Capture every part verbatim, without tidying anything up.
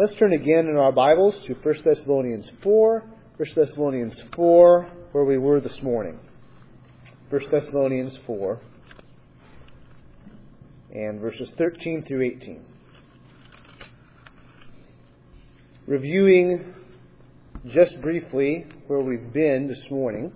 Let's turn again in our Bibles to First Thessalonians four. First Thessalonians four, where we were this morning. First Thessalonians four, and verses thirteen through eighteen. Reviewing just briefly where we've been this morning,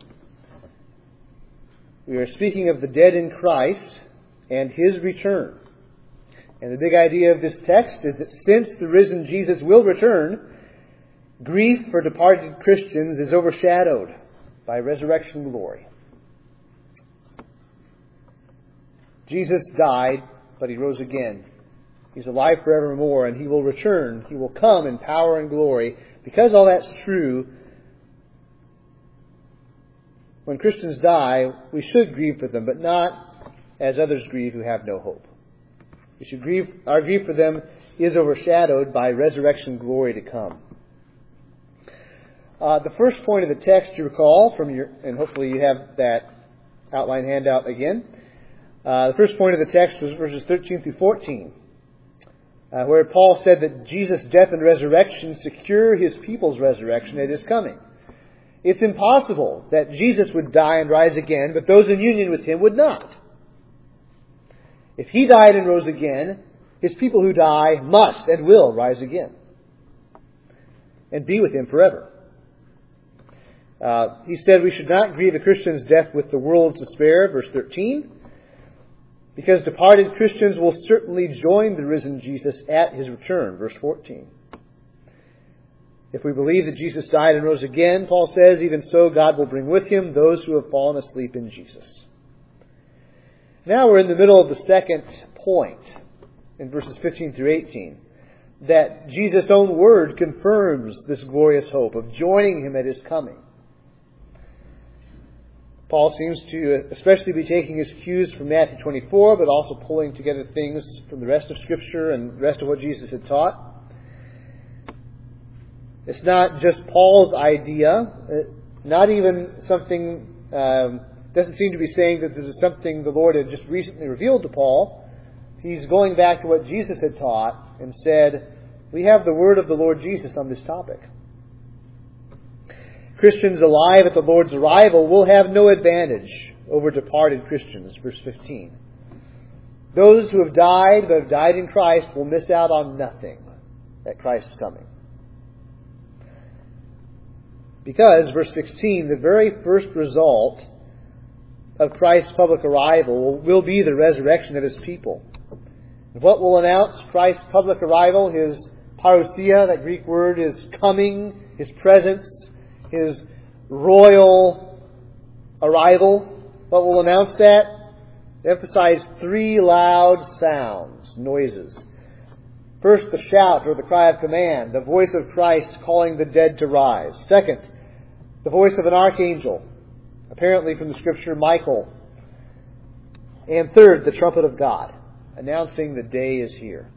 we are speaking of the dead in Christ and His return. And the big idea of this text is that since the risen Jesus will return, grief for departed Christians is overshadowed by resurrection glory. Jesus died, but He rose again. He's alive forevermore, and He will return. He will come in power and glory. Because all that's true, when Christians die, we should grieve for them, but not as others grieve who have no hope. We should grieve. Our grief for them is overshadowed by resurrection glory to come. Uh, the first point of the text you recall from your, and hopefully you have that outline handout again. Uh, the first point of the text was verses thirteen through fourteen, uh, where Paul said that Jesus' death and resurrection secure His people's resurrection at His coming. It's impossible that Jesus would die and rise again, but those in union with Him would not. If He died and rose again, His people who die must and will rise again and be with Him forever. Uh, he said we should not grieve a Christian's death with the world's despair, verse thirteen, because departed Christians will certainly join the risen Jesus at His return, verse fourteen. If we believe that Jesus died and rose again, Paul says, even so God will bring with Him those who have fallen asleep in Jesus. Now we're in the middle of the second point, in verses fifteen through eighteen, that Jesus' own word confirms this glorious hope of joining Him at His coming. Paul seems to especially be taking his cues from Matthew twenty-four, but also pulling together things from the rest of Scripture and the rest of what Jesus had taught. It's not just Paul's idea, not even something... Um, doesn't seem to be saying that this is something the Lord had just recently revealed to Paul. He's going back to what Jesus had taught and said, we have the word of the Lord Jesus on this topic. Christians alive at the Lord's arrival will have no advantage over departed Christians, verse fifteen. Those who have died but have died in Christ will miss out on nothing at Christ's coming. Because, verse sixteen, the very first result of Christ's public arrival will be the resurrection of His people. And what will announce Christ's public arrival? His parousia, that Greek word, His coming, His presence, His royal arrival. What will announce that? Emphasize three loud sounds, noises. First, the shout or the cry of command, the voice of Christ calling the dead to rise. Second, the voice of an archangel, apparently from the Scripture, Michael. And third, the trumpet of God, announcing the day is here.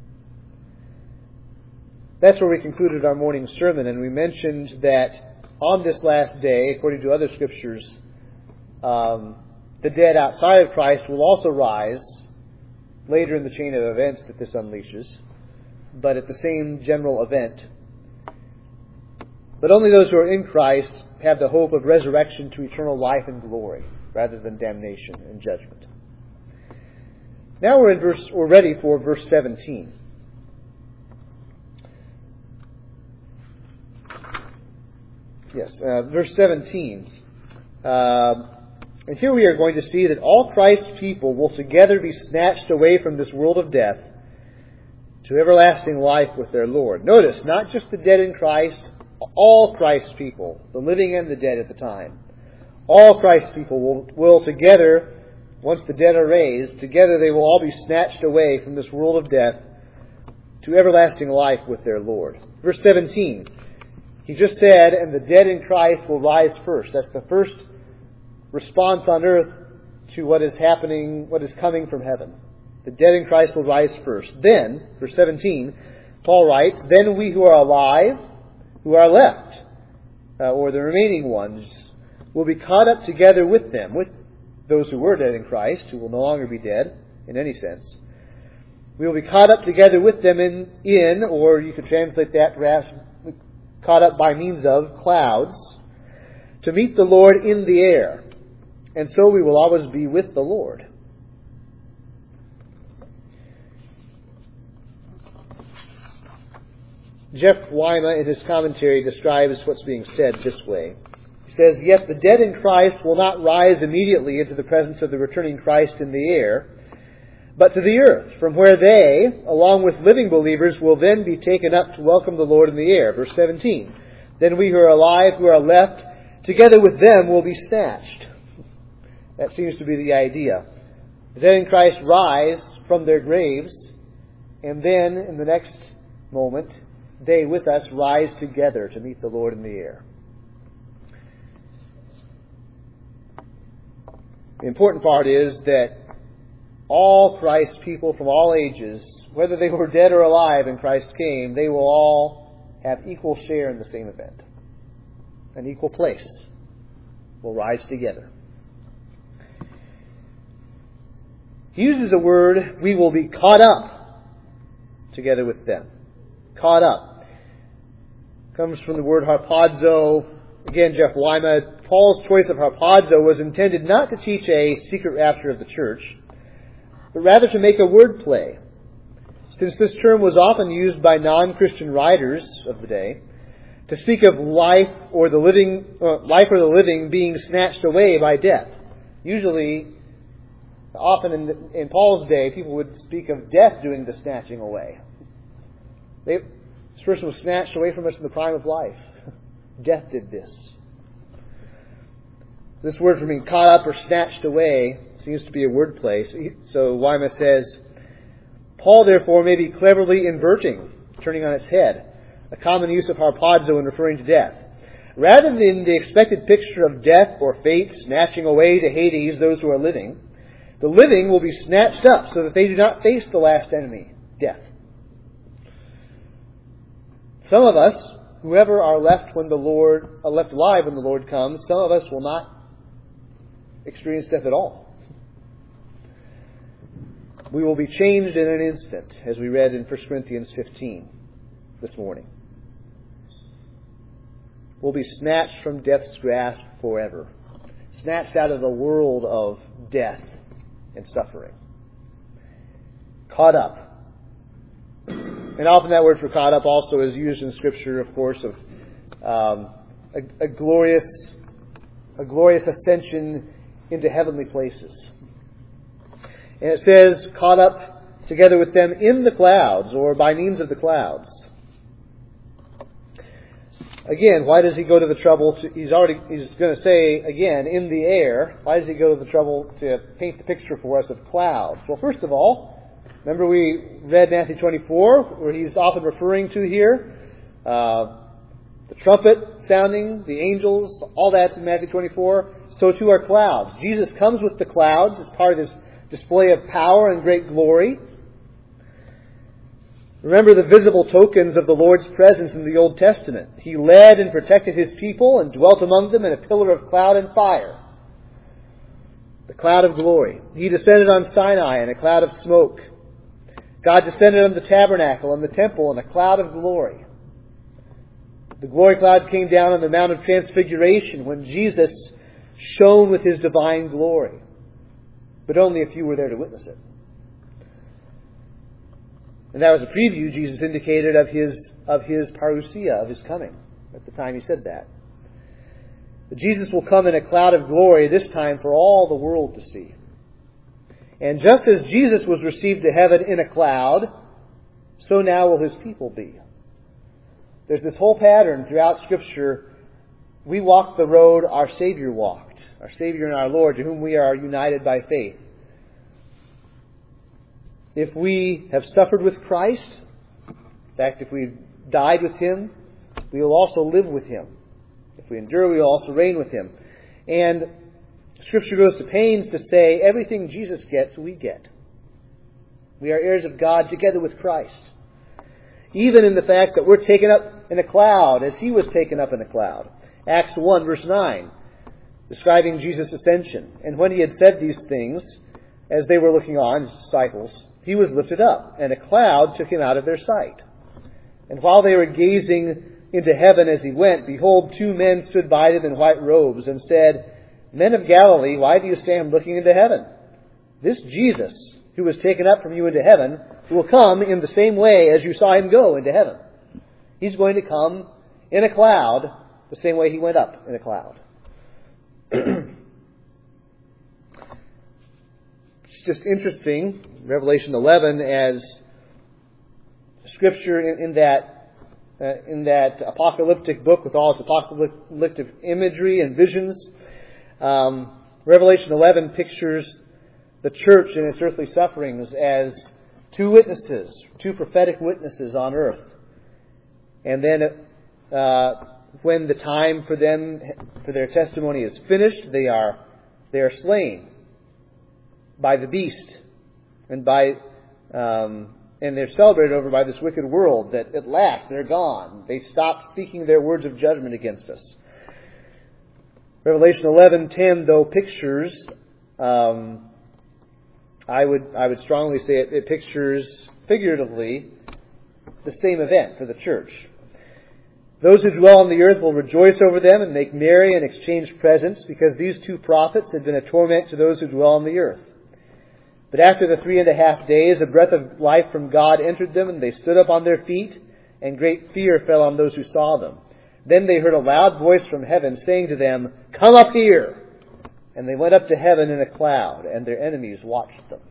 That's where we concluded our morning sermon, and we mentioned that on this last day, according to other Scriptures, um, the dead outside of Christ will also rise later in the chain of events that this unleashes, but at the same general event. But only those who are in Christ have the hope of resurrection to eternal life and glory, rather than damnation and judgment. Now we're in verse. We're ready for verse seventeen. Yes, uh, verse seventeen. Uh, and here we are going to see that all Christ's people will together be snatched away from this world of death to everlasting life with their Lord. Notice, not just the dead in Christ, all Christ's people, the living and the dead at the time, all Christ's people will, will together, once the dead are raised, together they will all be snatched away from this world of death to everlasting life with their Lord. Verse seventeen, he just said, and the dead in Christ will rise first. That's the first response on earth to what is happening, what is coming from heaven. The dead in Christ will rise first. Then, verse seventeen, Paul writes, then we who are alive, who are left, uh, or the remaining ones, will be caught up together with them, with those who were dead in Christ, who will no longer be dead in any sense, We will be caught up together with them in, in, or you could translate that perhaps, caught up by means of clouds, to meet the Lord in the air. And so we will always be with the Lord. Jeff Weima, in his commentary, describes what's being said this way. He says, "Yet the dead in Christ will not rise immediately into the presence of the returning Christ in the air, but to the earth, from where they, along with living believers, will then be taken up to welcome the Lord in the air." Verse seventeen, "Then we who are alive, who are left, together with them will be snatched." That seems to be the idea. The dead in Christ rise from their graves, and then, in the next moment, they with us rise together to meet the Lord in the air. The important part is that all Christ's people from all ages, whether they were dead or alive and Christ came, they will all have equal share in the same event. An equal place. Will rise together. He uses the word, "we will be caught up together with them." Caught up. Comes from the word harpazo. Again, Jeff Weima, Paul's choice of harpazo was intended not to teach a secret rapture of the church, but rather to make a word play. Since this term was often used by non-Christian writers of the day to speak of life or the living, uh, life or the living being snatched away by death. Usually, often in, the, in Paul's day, people would speak of death doing the snatching away. They, this person was snatched away from us in the prime of life. Death did this. This word for being caught up or snatched away seems to be a wordplay. So Weima says, Paul therefore may be cleverly inverting, turning on its head, a common use of harpazo in referring to death. Rather than the expected picture of death or fate snatching away to Hades those who are living, the living will be snatched up so that they do not face the last enemy, death. Some of us, whoever are left when the Lord are left alive when the Lord comes, some of us will not experience death at all. We will be changed in an instant, as we read in First Corinthians fifteen this morning. We'll be snatched from death's grasp forever. Snatched out of the world of death and suffering. Caught up. And often that word for caught up also is used in Scripture, of course, of um, a, a glorious, a glorious ascension into heavenly places. And it says, caught up together with them in the clouds, or by means of the clouds. Again, why does he go to the trouble to, he's already, he's going to say again, in the air, why does he go to the trouble to paint the picture for us of clouds? Well, first of all, remember we read Matthew twenty-four, where he's often referring to here, uh, the trumpet sounding, the angels, all that's in Matthew twenty-four. So too are clouds. Jesus comes with the clouds as part of his display of power and great glory. Remember the visible tokens of the Lord's presence in the Old Testament. He led and protected his people and dwelt among them in a pillar of cloud and fire. The cloud of glory. He descended on Sinai in a cloud of smoke. God descended on the tabernacle and the temple in a cloud of glory. The glory cloud came down on the Mount of Transfiguration when Jesus shone with his divine glory. But only a few were there to witness it. And that was a preview Jesus indicated of his of his parousia, of his coming, at the time he said that. But Jesus will come in a cloud of glory, this time for all the world to see. And just as Jesus was received to heaven in a cloud, so now will his people be. There's this whole pattern throughout Scripture. We walk the road our Savior walked, our Savior and our Lord, to whom we are united by faith. If we have suffered with Christ, in fact, if we died with him, we will also live with him. If we endure, we will also reign with him. And Scripture goes to pains to say everything Jesus gets, we get. We are heirs of God together with Christ. Even in the fact that we're taken up in a cloud as he was taken up in a cloud. Acts one, verse nine, describing Jesus' ascension. And when he had said these things, as they were looking on, his disciples, he was lifted up, and a cloud took him out of their sight. And while they were gazing into heaven as he went, behold, two men stood by them in white robes, and said, Men of Galilee, why do you stand looking into heaven? This Jesus, who was taken up from you into heaven, will come in the same way as you saw him go into heaven. He's going to come in a cloud, the same way he went up in a cloud. It's just interesting, Revelation eleven, as Scripture in, in that uh, in that apocalyptic book with all its apocalyptic imagery and visions. Um, Revelation eleven pictures the church in its earthly sufferings as two witnesses, two prophetic witnesses on earth. And then uh, when the time for them, for their testimony is finished, they are they are slain by the beast, and by um, and they're celebrated over by this wicked world that at last they're gone. They stop speaking their words of judgment against us. Revelation eleven ten, though, pictures, um, I would I would strongly say it, it pictures figuratively the same event for the church. Those who dwell on the earth will rejoice over them and make merry and exchange presents, because these two prophets had been a torment to those who dwell on the earth. But after the three and a half days, a breath of life from God entered them, and they stood up on their feet, and great fear fell on those who saw them. Then they heard a loud voice from heaven saying to them, Come up here! And they went up to heaven in a cloud, and their enemies watched them.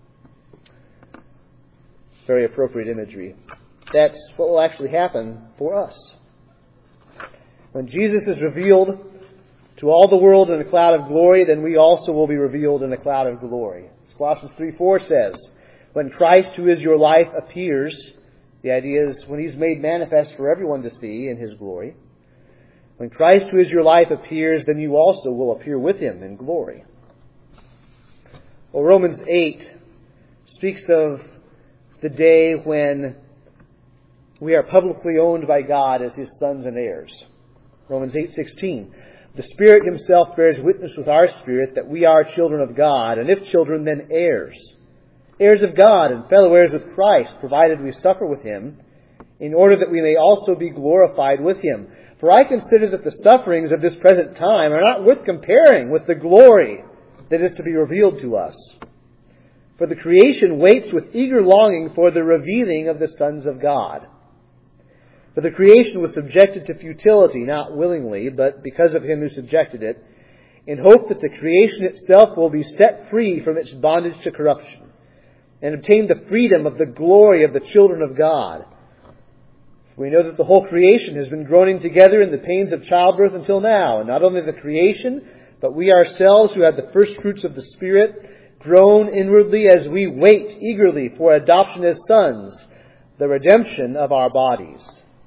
Very appropriate imagery. That's what will actually happen for us. When Jesus is revealed to all the world in a cloud of glory, then we also will be revealed in a cloud of glory. As Colossians three four says, when Christ, who is your life, appears, the idea is when He's made manifest for everyone to see in His glory. When Christ, who is your life, appears, then you also will appear with Him in glory. Well, Romans eight speaks of the day when we are publicly owned by God as His sons and heirs. Romans eight sixteen. The Spirit Himself bears witness with our spirit that we are children of God, and if children, then heirs. Heirs of God and fellow heirs with Christ, provided we suffer with Him, in order that we may also be glorified with Him. For I consider that the sufferings of this present time are not worth comparing with the glory that is to be revealed to us. For the creation waits with eager longing for the revealing of the sons of God. For the creation was subjected to futility, not willingly, but because of Him who subjected it, in hope that the creation itself will be set free from its bondage to corruption, and obtain the freedom of the glory of the children of God. We know that the whole creation has been groaning together in the pains of childbirth until now, and not only the creation, but we ourselves who have the first fruits of the Spirit groan inwardly as we wait eagerly for adoption as sons, the redemption of our bodies.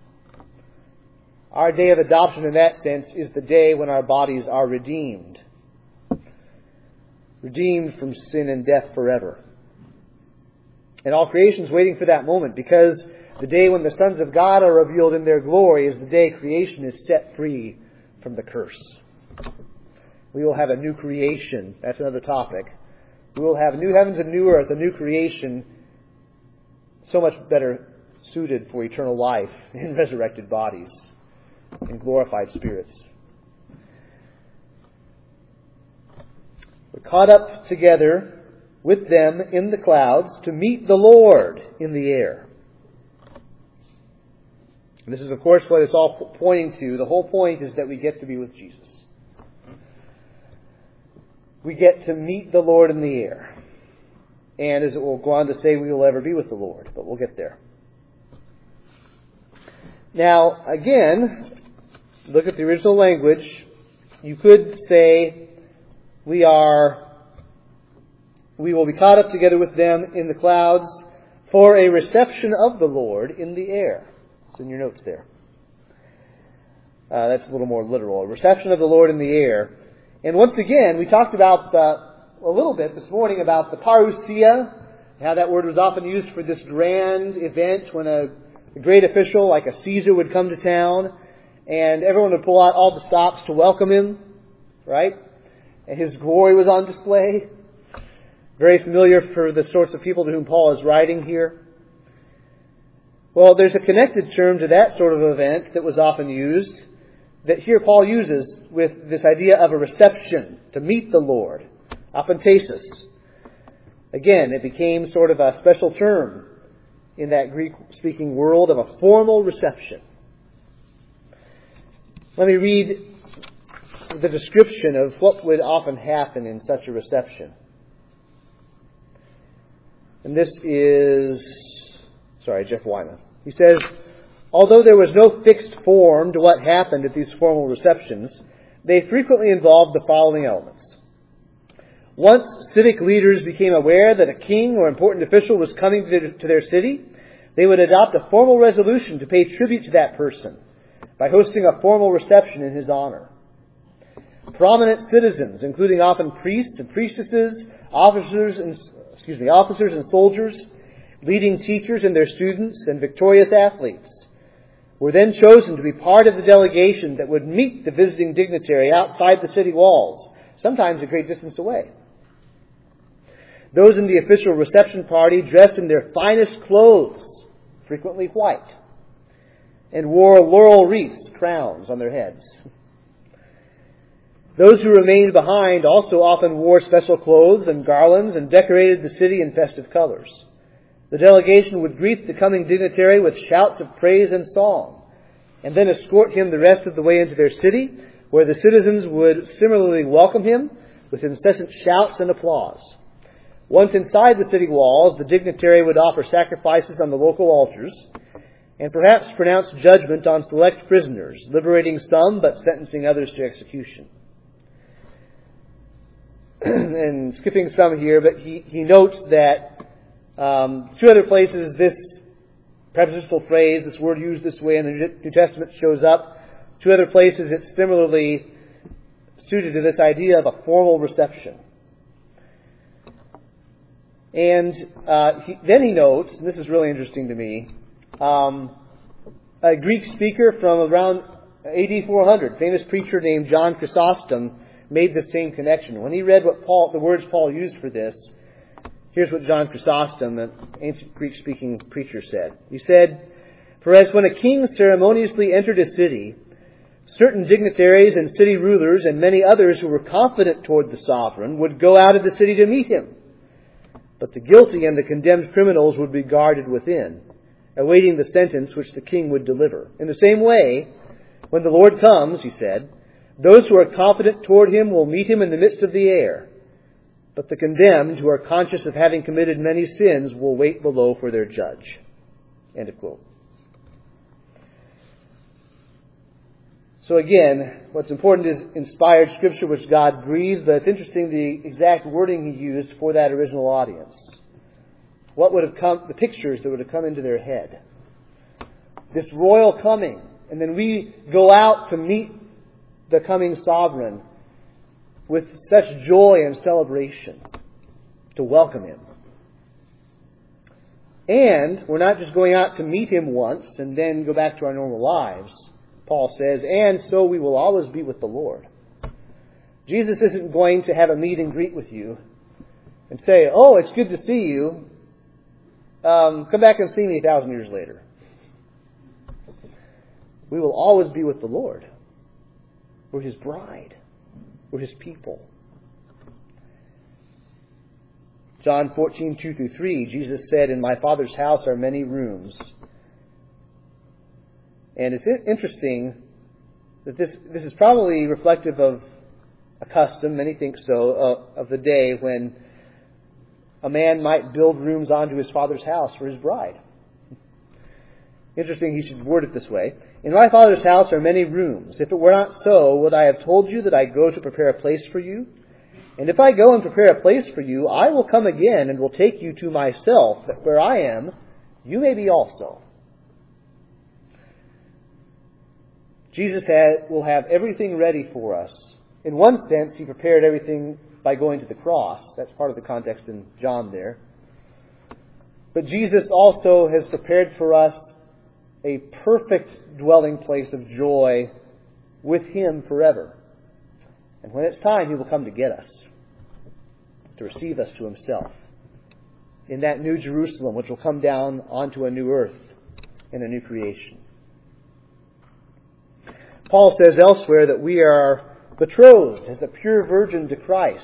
Our day of adoption in that sense is the day when our bodies are redeemed. Redeemed from sin and death forever. And all creation is waiting for that moment, because the day when the sons of God are revealed in their glory is the day creation is set free from the curse. We will have a new creation. That's another topic. We will have new heavens and new earth, a new creation so much better suited for eternal life in resurrected bodies and glorified spirits. We're caught up together with them in the clouds to meet the Lord in the air. And this is, of course, what it's all pointing to. The whole point is that we get to be with Jesus. We get to meet the Lord in the air. And as it will go on to say, we will ever be with the Lord. But we'll get there. Now, again, look at the original language. You could say, we are, we will be caught up together with them in the clouds for a reception of the Lord in the air. It's in your notes there. Uh, that's a little more literal. A reception of the Lord in the air. And once again, we talked about uh, a little bit this morning about the parousia, how that word was often used for this grand event when a, a great official like a Caesar would come to town, and everyone would pull out all the stops to welcome him, right? And his glory was on display. Very familiar for the sorts of people to whom Paul is writing here. Well, there's a connected term to that sort of event that was often used, that here Paul uses with this idea of a reception, to meet the Lord, apantesis. Again, it became sort of a special term in that Greek-speaking world of a formal reception. Let me read the description of what would often happen in such a reception. And this is, sorry, Jeff Wyman. He says, although there was no fixed form to what happened at these formal receptions, they frequently involved the following elements. Once civic leaders became aware that a king or important official was coming to their city, they would adopt a formal resolution to pay tribute to that person by hosting a formal reception in his honor. Prominent citizens, including often priests and priestesses, officers and excuse me, officers and soldiers, leading teachers and their students, and victorious athletes, were then chosen to be part of the delegation that would meet the visiting dignitary outside the city walls, sometimes a great distance away. Those in the official reception party dressed in their finest clothes, frequently white, and wore laurel wreaths, crowns, on their heads. Those who remained behind also often wore special clothes and garlands and decorated the city in festive colors. The delegation would greet the coming dignitary with shouts of praise and song, and then escort him the rest of the way into their city, where the citizens would similarly welcome him with incessant shouts and applause. Once inside the city walls, the dignitary would offer sacrifices on the local altars, and perhaps pronounce judgment on select prisoners, liberating some but sentencing others to execution. And skipping some here, but he, he notes that um, two other places this prepositional phrase, this word used this way in the New Testament shows up. Two other places it's similarly suited to this idea of a formal reception. And uh, he, then he notes, and this is really interesting to me, um, a Greek speaker from around A D four hundred, famous preacher named John Chrysostom, made the same connection. When he read what Paul, the words Paul used for this, here's what John Chrysostom, an ancient Greek-speaking preacher, said. He said, "For as when a king ceremoniously entered a city, certain dignitaries and city rulers and many others who were confident toward the sovereign would go out of the city to meet him. But the guilty and the condemned criminals would be guarded within, awaiting the sentence which the king would deliver. In the same way, when the Lord comes," he said, "those who are confident toward him will meet him in the midst of the air. But the condemned, who are conscious of having committed many sins, will wait below for their judge." End of quote. So again, what's important is inspired Scripture which God breathed, but it's interesting the exact wording he used for that original audience. What would have come, the pictures that would have come into their head. This royal coming, and then we go out to meet the coming sovereign with such joy and celebration to welcome him. And we're not just going out to meet him once and then go back to our normal lives. Paul says, and so we will always be with the Lord. Jesus isn't going to have a meet and greet with you and say, "Oh, it's good to see you. Um, come back and see me a thousand years later." We will always be with the Lord. We're His bride. We're His people. John fourteen, two through three, Jesus said, "In my Father's house are many rooms." And it's interesting that this this is probably reflective of a custom, many think so, uh, of the day when a man might build rooms onto his father's house for his bride. Interesting he should word it this way. "In my Father's house are many rooms. If it were not so, would I have told you that I go to prepare a place for you? And if I go and prepare a place for you, I will come again and will take you to myself, that where I am, you may be also." Jesus has, will have everything ready for us. In one sense, He prepared everything by going to the cross. That's part of the context in John there. But Jesus also has prepared for us a perfect dwelling place of joy with Him forever. And when it's time, He will come to get us. to receive us to himself in that new Jerusalem, which will come down onto a new earth in a new creation. Paul says elsewhere that we are betrothed as a pure virgin to Christ.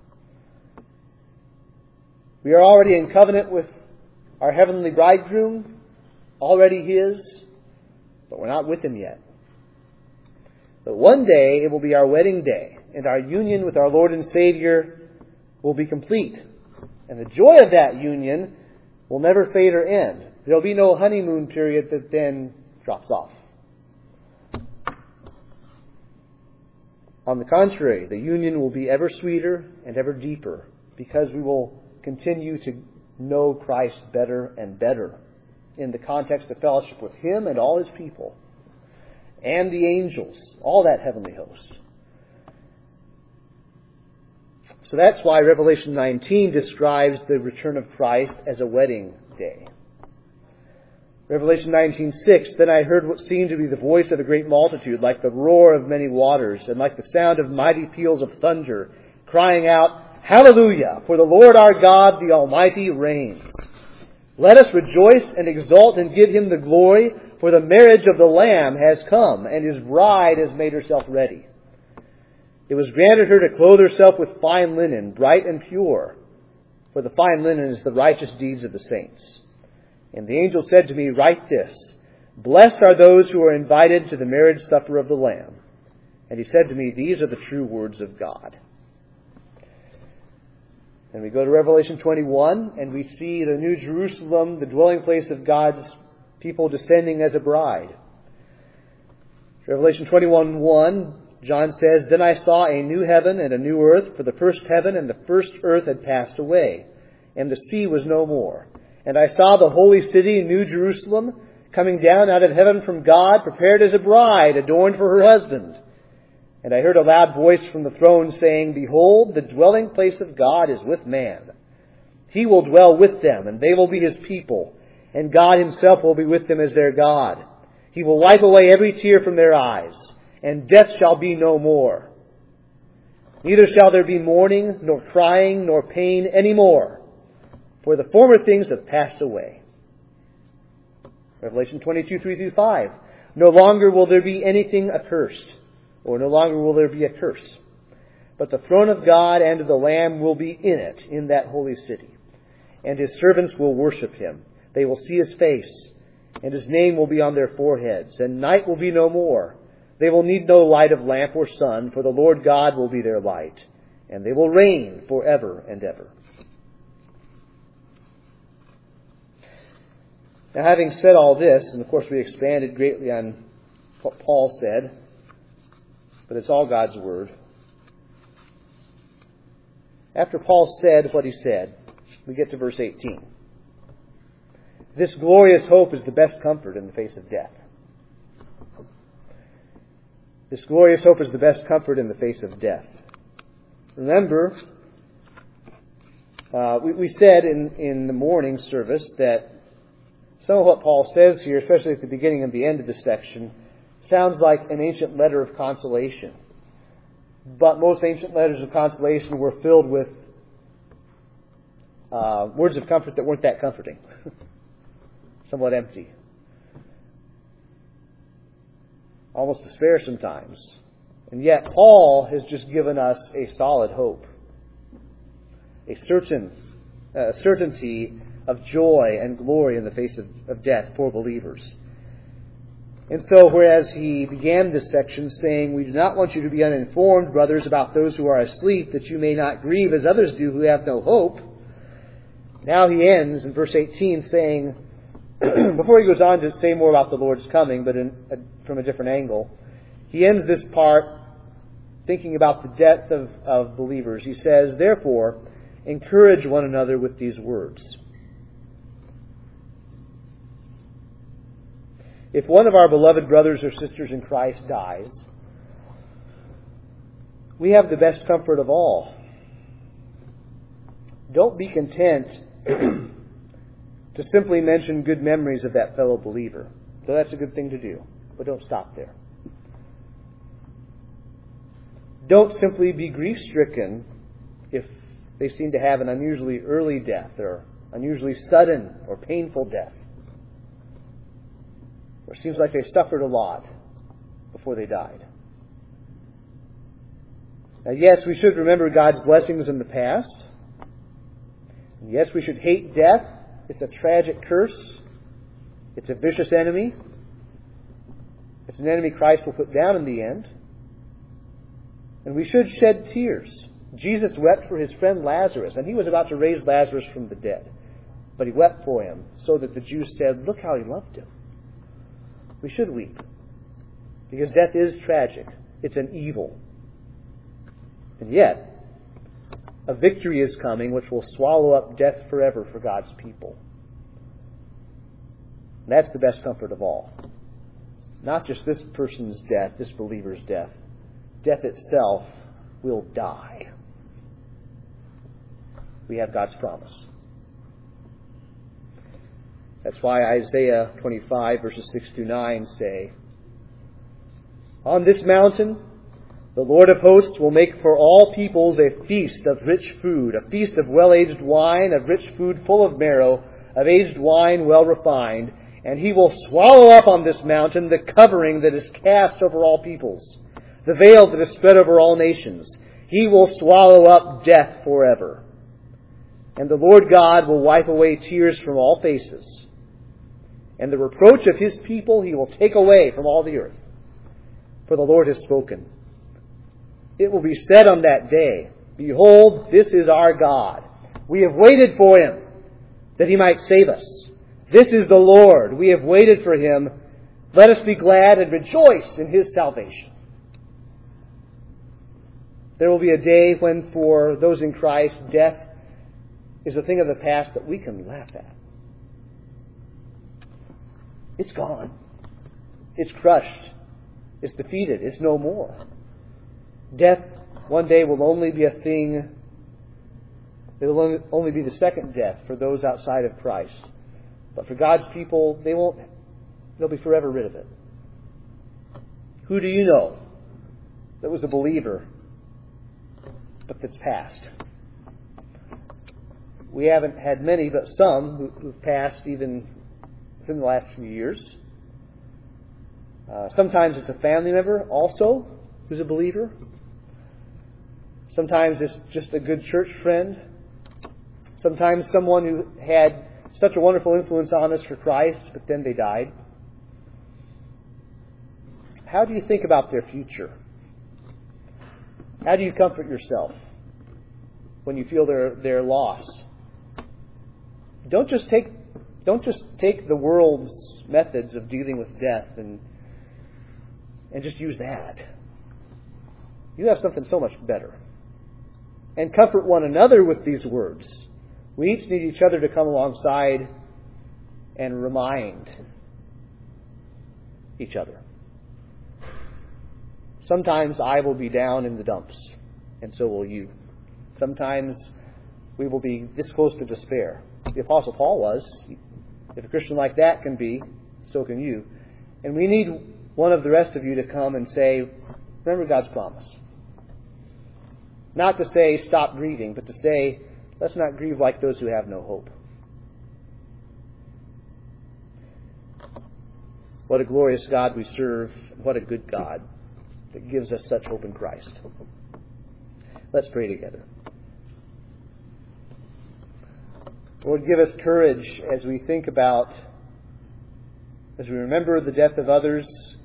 We are already in covenant with our heavenly bridegroom, already his, but we're not with him yet. But one day it will be our wedding day, and our union with our Lord and Savior will be complete. And the joy of that union will never fade or end. There will be no honeymoon period that then drops off. On the contrary, the union will be ever sweeter and ever deeper because we will continue to know Christ better and better in the context of fellowship with him and all his people and the angels, all that heavenly host. So that's why Revelation nineteen describes the return of Christ as a wedding day. Revelation nineteen six, then I heard what seemed to be the voice of a great multitude, like the roar of many waters, and like the sound of mighty peals of thunder, crying out, Hallelujah! For the Lord our God, the Almighty, reigns. Let us rejoice and exult and give him the glory, for the marriage of the Lamb has come, and his bride has made herself ready. It was granted her to clothe herself with fine linen, bright and pure, for the fine linen is the righteous deeds of the saints. And the angel said to me, Write this, Blessed are those who are invited to the marriage supper of the Lamb. And he said to me, These are the true words of God. And we go to Revelation twenty-one, and we see the New Jerusalem, the dwelling place of God's people, descending as a bride. Revelation twenty-one one, John says, Then I saw a new heaven and a new earth, for the first heaven and the first earth had passed away, and the sea was no more. And I saw the holy city, New Jerusalem, coming down out of heaven from God, prepared as a bride, adorned for her husband. And I heard a loud voice from the throne saying, Behold, the dwelling place of God is with man. He will dwell with them, and they will be his people, and God himself will be with them as their God. He will wipe away every tear from their eyes, and death shall be no more. Neither shall there be mourning, nor crying, nor pain any more, for the former things have passed away. Revelation twenty-two, three through five. No longer will there be anything accursed, or no longer will there be a curse. But the throne of God and of the Lamb will be in it, in that holy city. And his servants will worship him. They will see his face, and his name will be on their foreheads. And night will be no more. They will need no light of lamp or sun, for the Lord God will be their light. And they will reign forever and ever. Now, having said all this, and of course we expanded greatly on what Paul said, but it's all God's Word. After Paul said what he said, we get to verse eighteen. This glorious hope is the best comfort in the face of death. This glorious hope is the best comfort in the face of death. Remember, uh, we, we said in, in the morning service that some of what Paul says here, especially at the beginning and the end of this section, sounds like an ancient letter of consolation. But most ancient letters of consolation were filled with uh, words of comfort that weren't that comforting. Somewhat empty. Almost despair sometimes. And yet Paul has just given us a solid hope. A certain uh, certainty of joy and glory in the face of, of death for believers. And so, whereas he began this section saying, We do not want you to be uninformed, brothers, about those who are asleep, that you may not grieve as others do who have no hope. Now he ends in verse eighteen saying, before he goes on to say more about the Lord's coming, but in, uh, from a different angle, he ends this part thinking about the death of, of believers. He says, Therefore, encourage one another with these words. If one of our beloved brothers or sisters in Christ dies, we have the best comfort of all. Don't be content to simply mention good memories of that fellow believer. So that's a good thing to do, but don't stop there. Don't simply be grief-stricken if They seem to have an unusually early death, or unusually sudden or painful death. Or it seems like they suffered a lot before they died. Now, yes, we should remember God's blessings in the past. And yes, we should hate death. It's a tragic curse. It's a vicious enemy. It's an enemy Christ will put down in the end. And we should shed tears. Jesus wept for his friend Lazarus, and he was about to raise Lazarus from the dead. But he wept for him, so that the Jews said, "Look how he loved him." We should weep, because death is tragic. It's an evil. And yet, a victory is coming which will swallow up death forever for God's people. And that's the best comfort of all. Not just this person's death, this believer's death. Death itself will die. We have God's promise. That's why Isaiah twenty-five, verses six through nine say, "On this mountain the Lord of hosts will make for all peoples a feast of rich food, a feast of well-aged wine, of rich food full of marrow, of aged wine well refined. And he will swallow up on this mountain the covering that is cast over all peoples, the veil that is spread over all nations. He will swallow up death forever. And the Lord God will wipe away tears from all faces. And the reproach of his people he will take away from all the earth. For the Lord has spoken. It will be said on that day, Behold, this is our God. We have waited for him, that he might save us. This is the Lord. We have waited for him. Let us be glad and rejoice in his salvation." There will be a day when, for those in Christ, death is a thing of the past that we can laugh at. It's gone. It's crushed. It's defeated. It's no more. Death one day will only be a thing, it will only be the second death for those outside of Christ. But for God's people, they won't, they'll be forever rid of it. Who do you know that was a believer, but that's passed? We haven't had many, but some who've passed even within the last few years. Uh, sometimes it's a family member also who's a believer. Sometimes it's just a good church friend. Sometimes someone who had such a wonderful influence on us for Christ, but then they died. How do you think about their future? How do you comfort yourself when you feel their their loss? Don't just take don't just take the world's methods of dealing with death and and just use that. You have something so much better. And comfort one another with these words. We each need each other to come alongside and remind each other. Sometimes I will be down in the dumps, and so will you. Sometimes we will be this close to despair. The Apostle Paul was. If a Christian like that can be, so can you. And we need one of the rest of you to come and say, remember God's promise. Not to say, stop grieving, but to say, let's not grieve like those who have no hope. What a glorious God we serve. What a good God that gives us such hope in Christ. Let's pray together. Lord, give us courage as we think about, as we remember the death of others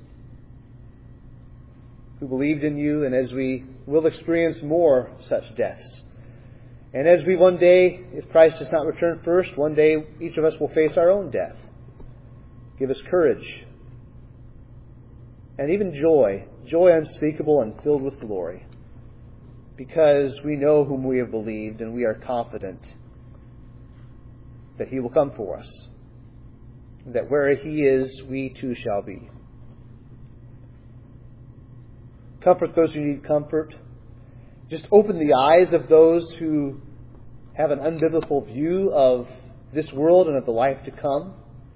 who believed in you, and as we will experience more such deaths. And as we one day, if Christ does not return first, one day each of us will face our own death. Give us courage and even joy, joy unspeakable and filled with glory, because we know whom we have believed and we are confident that he will come for us, that where he is, we too shall be. Comfort those who need comfort. Just open the eyes of those who have an unbiblical view of this world and of the life to come.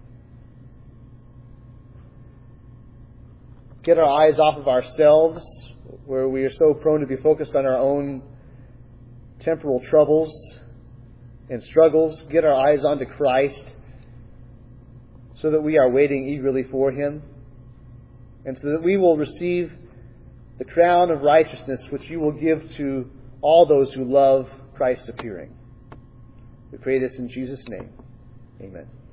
Get our eyes off of ourselves, where we are so prone to be focused on our own temporal troubles and struggles, get our eyes onto Christ so that we are waiting eagerly for Him, and so that we will receive the crown of righteousness which you will give to all those who love Christ's appearing. We pray this in Jesus' name. Amen.